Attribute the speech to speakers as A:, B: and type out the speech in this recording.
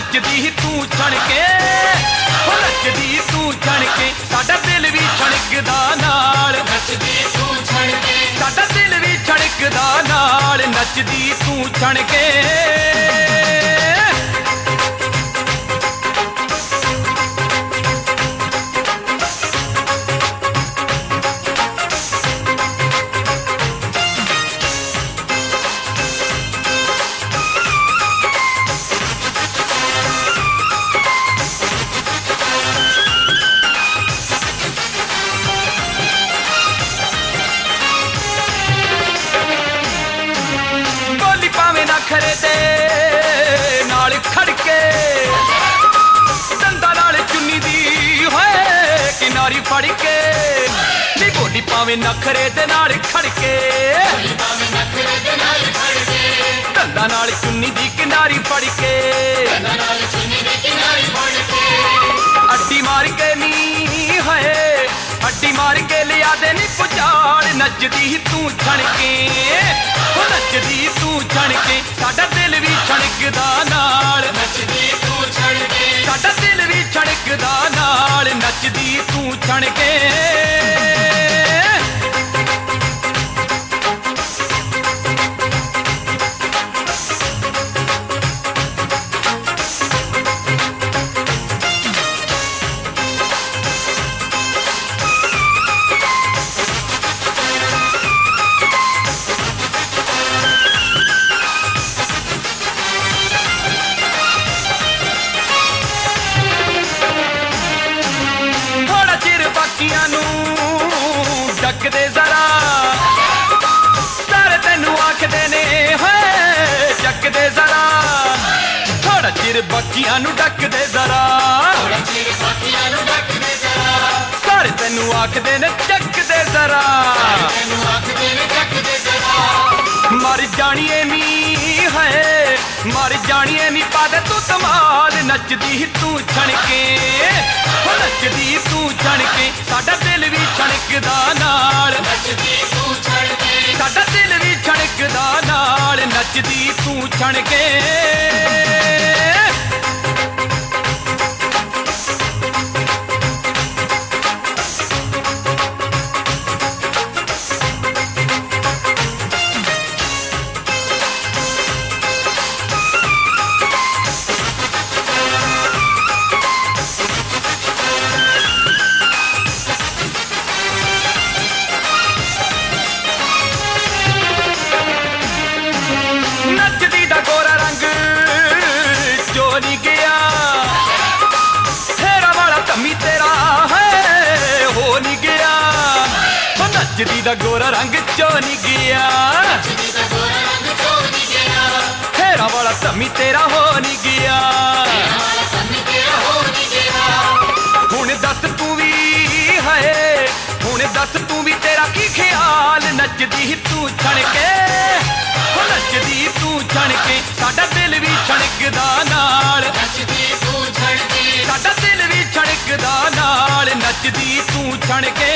A: नचदी तू छण के, हो नचदी तू छण के, साडा दिल भी छणकदा नाल,
B: नचदी तू छण के,
A: साडा दिल भी छणकदा नाल, नचदी तू छण के। नखरे दे नाल खड़के दंदा नाल चुन्नी दी होए किनारी फड़ के, नी बोली पावे नखरे दे नाल खड़के, दंदा नाल चुन्नी दी किनारी फड़ के, अड्डी मार के नी है अड्डी मार के लिया दे नी पुचाड़, नचदी तू छण के, हो नचदी तू छण के, साडा दिल भी छणकदा नाल,
B: नचदी तू छण के,
A: साडा दिल भी छणकदा नाल, नचदी तू छण के। बाकियां नू डकदे जरा सारे तेनू आखदे ने है जगदे जरा, थोड़ा चिर बाकियां नू डकदे जरा, सारे तेनू आखदे ने जगदे जरा, मर जानिए नी है मर जानिए नी पादे तू धमाल, नचदी तू छण के, हो नचदी तू छण के, साडा दिल भी छणकदा नाल,
B: नचदी तू छण के,
A: साडा दिल भी छणकदा नाल, नचदी तू छण के। नचदी दा गोरा रंग जो नहीं गया, फेरा वाला कमी तेरा है हो नहीं गया, हो नचदी दा गोरा रंग जो नहीं गया, फेरा वाला कमी तेरा हो नहीं गया, हुण दस तू भी है हुण दस तू भी तेरा की ख्याल, नचदी तू छण के, हो नचदी तू छण के, साडा दिल भी छणकदा नाल,
B: नचदी तू छण के,
A: साडा दिल भी छणकदा नाल, नचदी तू छण के।